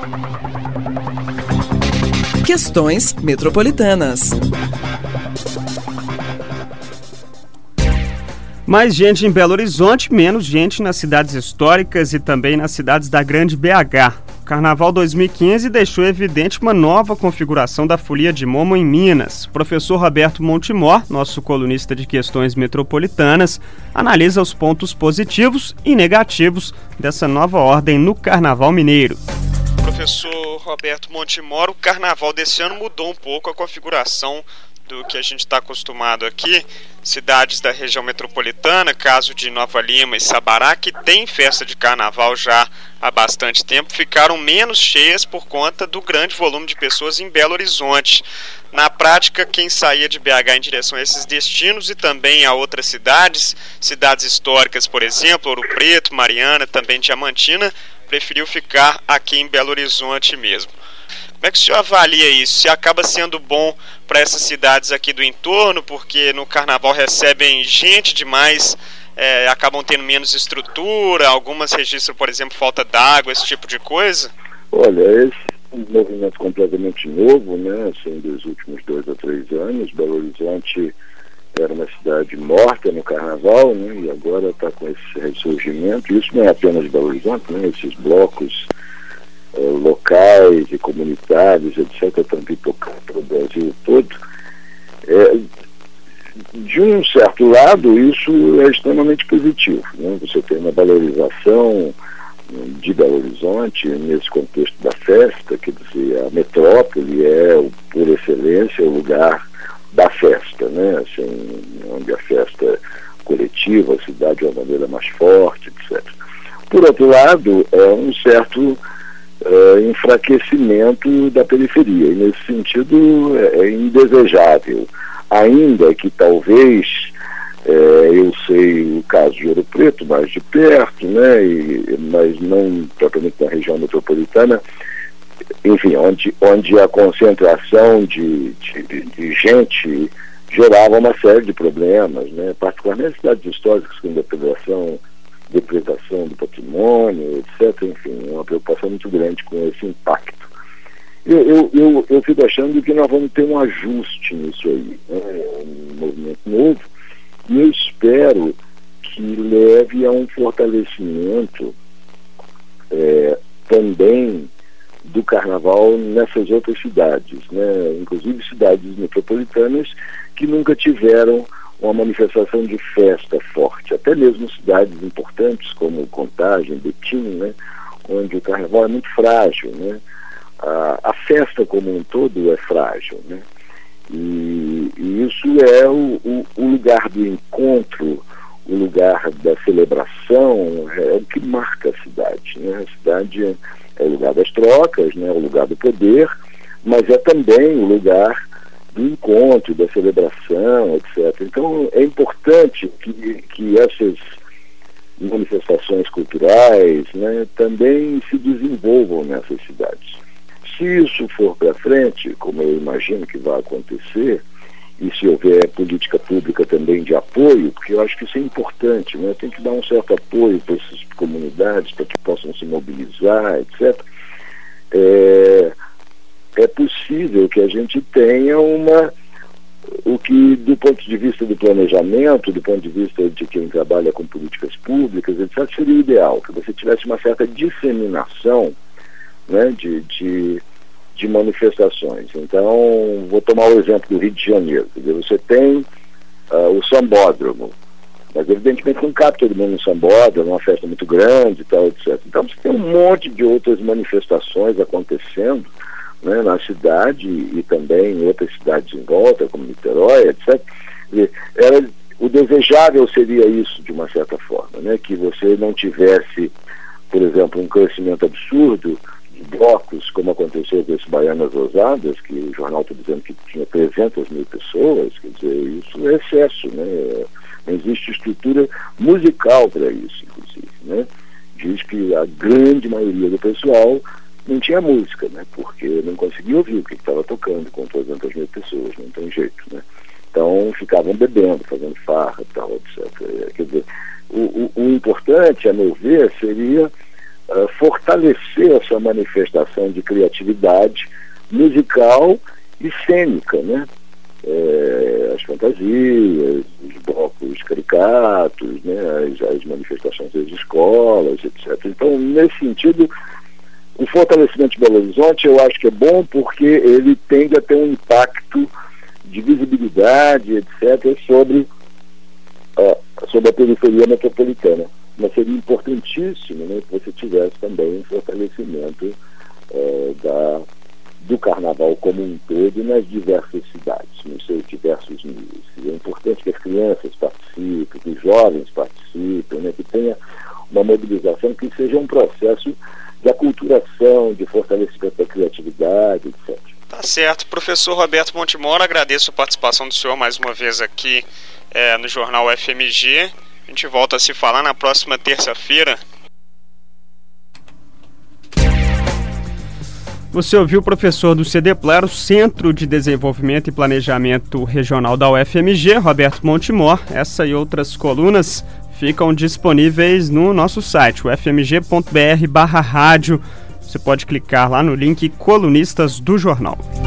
Questões metropolitanas. Mais gente em Belo Horizonte, menos gente nas cidades históricas e também nas cidades da Grande BH. O Carnaval 2015 deixou evidente uma nova configuração da Folia de Momo em Minas. O professor Roberto Montemor, nosso colunista de questões metropolitanas, analisa os pontos positivos e negativos dessa nova ordem no Carnaval mineiro. Professor Roberto Montemor, o Carnaval desse ano mudou um pouco a configuração do que a gente está acostumado aqui. Cidades da região metropolitana, caso de Nova Lima e Sabará, que tem festa de carnaval já há bastante tempo, ficaram menos cheias por conta do grande volume de pessoas em Belo Horizonte. Na prática, quem saía de BH em direção a esses destinos e também a outras cidades históricas, por exemplo, Ouro Preto, Mariana, também Diamantina, preferiu ficar aqui em Belo Horizonte mesmo. Como é que o senhor avalia isso? Se acaba sendo bom para essas cidades aqui do entorno, porque no carnaval recebem gente demais, acabam tendo menos estrutura, algumas registram, por exemplo, falta d'água, esse tipo de coisa? Olha, esse é um movimento completamente novo, né? Assim, dos últimos 2 a 3 anos. Belo Horizonte era uma cidade morta no carnaval, né? E agora está com esse ressurgimento. Isso não é apenas de Belo Horizonte, né? Esses blocos locais e comunitários, etc., também tocando para o Brasil todo. De um certo lado, isso é extremamente positivo, né? Você tem uma valorização de Belo Horizonte nesse contexto da festa, quer dizer, a metrópole é, por excelência, o lugar da festa, né? Assim, onde a festa coletiva, a cidade de uma maneira mais forte, etc. Por outro lado, é um certo enfraquecimento da periferia, e nesse sentido é indesejável, ainda que talvez eu sei o caso de Ouro Preto mais de perto, né, mas não propriamente na região metropolitana, enfim, onde a concentração de gente gerava uma série de problemas, né, particularmente nas cidades históricas, com depredação do patrimônio, etc. Enfim, uma preocupação muito grande com esse impacto. Eu fico achando que nós vamos ter um ajuste nisso aí, né? Um movimento novo, e eu espero que leve a um fortalecimento também do carnaval nessas outras cidades, né? Inclusive cidades metropolitanas que nunca tiveram uma manifestação de festa forte, até mesmo cidades importantes como Contagem, Betim, né, onde o carnaval é muito frágil, né? A festa como um todo é frágil, né? E isso é o lugar do encontro, o lugar da celebração, é o que marca a cidade, né? A cidade é o lugar das trocas, né? É o lugar do poder, mas é também o lugar do encontro, da celebração, etc. Então é importante que essas manifestações culturais, né, também se desenvolvam nessas cidades. Se isso for para frente, como eu imagino que vai acontecer, e se houver política pública também de apoio, porque eu acho que isso é importante, né? Tem que dar um certo apoio para essas comunidades, para que possam se mobilizar, etc. É possível que a gente tenha o que, do ponto de vista do planejamento, do ponto de vista de quem trabalha com políticas públicas, etc., seria o ideal, que você tivesse uma certa disseminação, né, de manifestações. Então, vou tomar o exemplo do Rio de Janeiro. Quer dizer, você tem o sambódromo, mas evidentemente não cabe todo mundo no sambódromo, é uma festa muito grande e tal, etc. Então você tem um monte de outras manifestações acontecendo, né, na cidade e também em outras cidades em volta, como Niterói, etc. O desejável seria isso, de uma certa forma, né, que você não tivesse, por exemplo, um crescimento absurdo de blocos, como aconteceu com esse Baianas Ousadas, que o jornal está dizendo que tinha 300 mil pessoas. Quer dizer, isso é excesso, né? Não existe estrutura musical para isso, inclusive, né? Diz que a grande maioria do pessoal não tinha música, né? Porque não conseguia ouvir o que estava tocando com 300 mil pessoas, não tem jeito, né? Então ficavam bebendo, fazendo farra e tal, etc. Quer dizer, o importante, a meu ver, seria fortalecer a sua manifestação de criatividade musical e cênica, né? As fantasias, os blocos caricatos, né? as manifestações das escolas, etc. Então, nesse sentido, o fortalecimento de Belo Horizonte eu acho que é bom porque ele tende a ter um impacto de visibilidade, etc., sobre a periferia metropolitana. Mas seria importantíssimo, né, que você tivesse também um fortalecimento do carnaval como um todo nas diversas cidades, nos seus diversos níveis. É importante que as crianças participem, que os jovens participem, né, que tenha uma mobilização, que seja um processo de aculturação, de fortalecimento da criatividade, etc. Tá certo. Professor Roberto Montemoro, agradeço a participação do senhor mais uma vez aqui no Jornal UFMG. A gente volta a se falar na próxima terça-feira. Você ouviu o professor do CDPLAR, Centro de Desenvolvimento e Planejamento Regional da UFMG, Roberto Montemoro. Essa e outras colunas ficam disponíveis no nosso site, ufmg.br/rádio. Você pode clicar lá no link Colunistas do Jornal.